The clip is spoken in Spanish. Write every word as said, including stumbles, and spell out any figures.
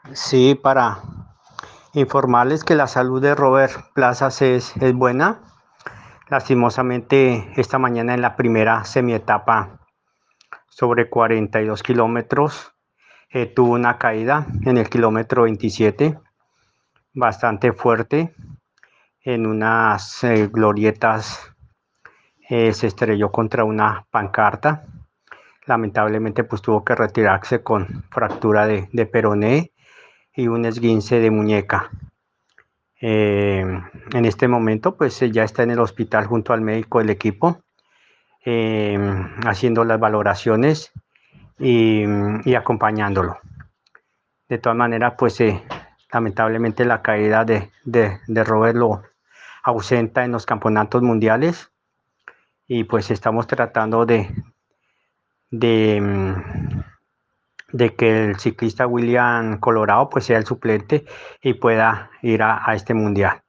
Sí, para informarles que la salud de Robert Plazas es, es buena. Lastimosamente, esta mañana en la primera semietapa sobre cuarenta y dos kilómetros, eh, tuvo una caída en el kilómetro veintisiete, bastante fuerte, en unas eh, glorietas. Eh, se estrelló contra una pancarta. Lamentablemente, pues tuvo que retirarse con fractura de, de peroné y un esguince de muñeca. Eh, en este momento, pues ya está en el hospital junto al médico del equipo, eh, haciendo las valoraciones y, y, acompañándolo. De todas maneras, pues eh, lamentablemente la caída de, de, de Robert lo ausenta en los campeonatos mundiales y pues estamos tratando de, de, de que el ciclista William Colorado pues sea el suplente y pueda ir a, a este mundial.